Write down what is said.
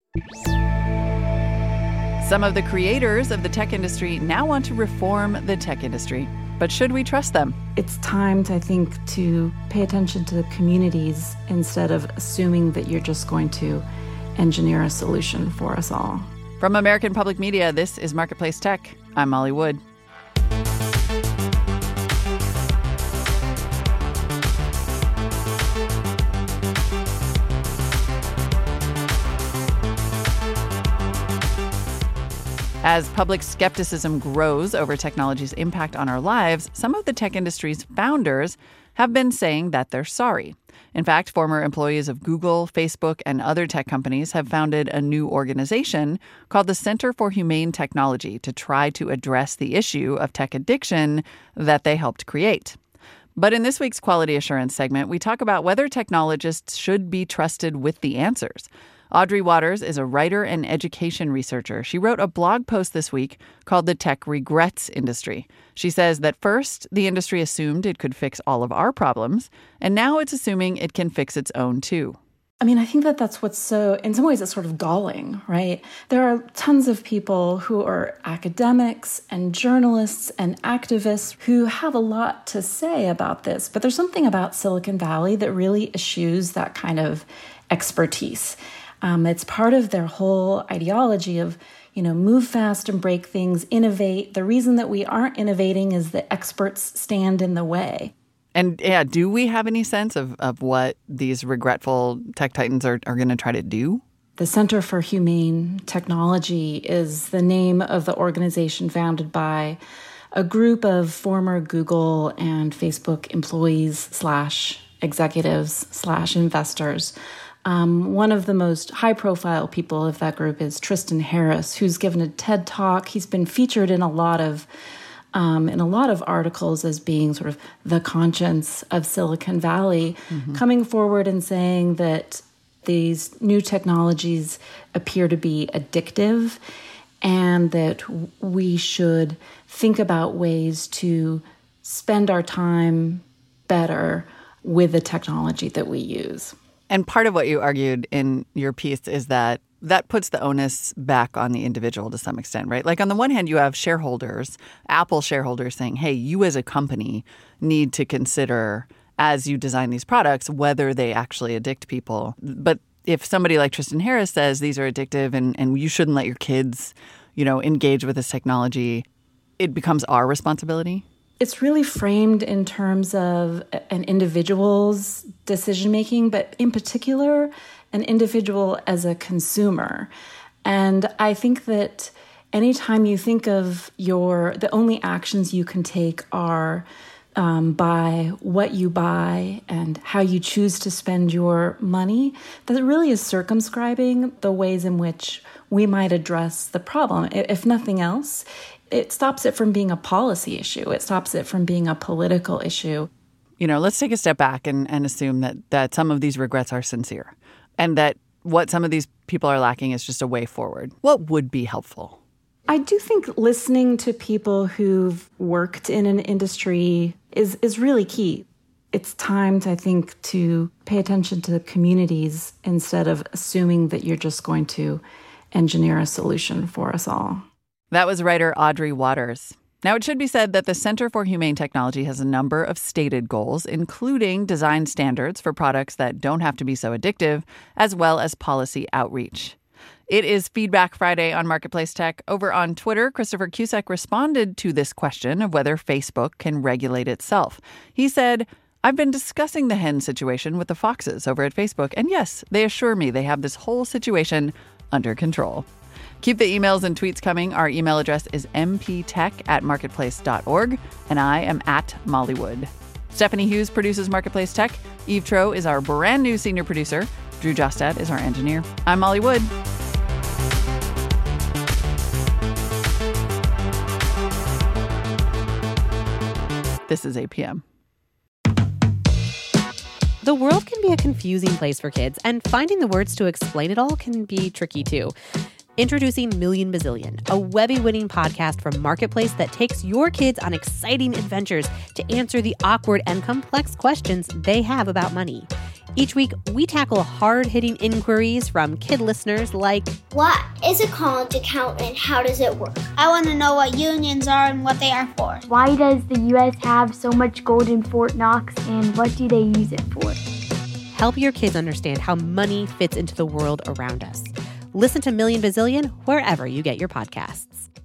Some of the creators of the tech industry now want to reform the tech industry. But should we trust them? It's time, I think, to pay attention to the communities instead of assuming that you're just going to engineer a solution for us all. From American Public Media, this is Marketplace Tech. I'm Molly Wood. As public skepticism grows over technology's impact on our lives, some of the tech industry's founders have been saying that they're sorry. In fact, former employees of Google, Facebook, and other tech companies have founded a new organization called the Center for Humane Technology to try to address the issue of tech addiction that they helped create. But in this week's Quality Assurance segment, we talk about whether technologists should be trusted with the answers. Audrey Waters is a writer and education researcher. She wrote a blog post this week called The Tech Regrets Industry. She says that first, the industry assumed it could fix all of our problems, and now it's assuming it can fix its own too. I mean, I think that's what's so, in some ways, it's sort of galling, right? There are tons of people who are academics and journalists and activists who have a lot to say about this, but there's something about Silicon Valley that really eschews that kind of expertise. It's part of their whole ideology of, move fast and break things, innovate. The reason that we aren't innovating is that experts stand in the way. And do we have any sense of what these regretful tech titans are going to try to do? The Center for Humane Technology is the name of the organization founded by a group of former Google and Facebook employees / executives / investors. One of the most high-profile people of that group is Tristan Harris, who's given a TED Talk. He's been featured in a lot of articles as being sort of the conscience of Silicon Valley, coming forward and saying that these new technologies appear to be addictive and that we should think about ways to spend our time better with the technology that we use. And part of what you argued in your piece is that puts the onus back on the individual to some extent, right? Like on the one hand, you have shareholders, Apple shareholders saying, hey, you as a company need to consider as you design these products whether they actually addict people. But if somebody like Tristan Harris says these are addictive and you shouldn't let your kids, engage with this technology, it becomes our responsibility. It's really framed in terms of an individual's decision-making, but in particular, an individual as a consumer. And I think that anytime you think of the only actions you can take are by what you buy and how you choose to spend your money, that really is circumscribing the ways in which we might address the problem. If nothing else, it stops it from being a policy issue. It stops it from being a political issue. Let's take a step back and assume that some of these regrets are sincere and that what some of these people are lacking is just a way forward. What would be helpful? I do think listening to people who've worked in an industry is really key. It's time, I think, to pay attention to the communities instead of assuming that you're just going to engineer a solution for us all. That was writer Audrey Waters. Now, it should be said that the Center for Humane Technology has a number of stated goals, including design standards for products that don't have to be so addictive, as well as policy outreach. It is Feedback Friday on Marketplace Tech. Over on Twitter, Christopher Cusack responded to this question of whether Facebook can regulate itself. He said, I've been discussing the hen situation with the foxes over at Facebook, and yes, they assure me they have this whole situation under control. Keep the emails and tweets coming. Our email address is mptech@marketplace.org, and I am @Mollywood. Stephanie Hughes produces Marketplace Tech. Eve Troeh is our brand new senior producer. Drew Jostad is our engineer. I'm Molly Wood. This is APM. The world can be a confusing place for kids, and finding the words to explain it all can be tricky too. Introducing Million Bazillion, a Webby-winning podcast from Marketplace that takes your kids on exciting adventures to answer the awkward and complex questions they have about money. Each week, we tackle hard-hitting inquiries from kid listeners like, what is a college account and how does it work? I want to know what unions are and what they are for. Why does the U.S. have so much gold in Fort Knox and what do they use it for? Help your kids understand how money fits into the world around us. Listen to Million Bazillion wherever you get your podcasts.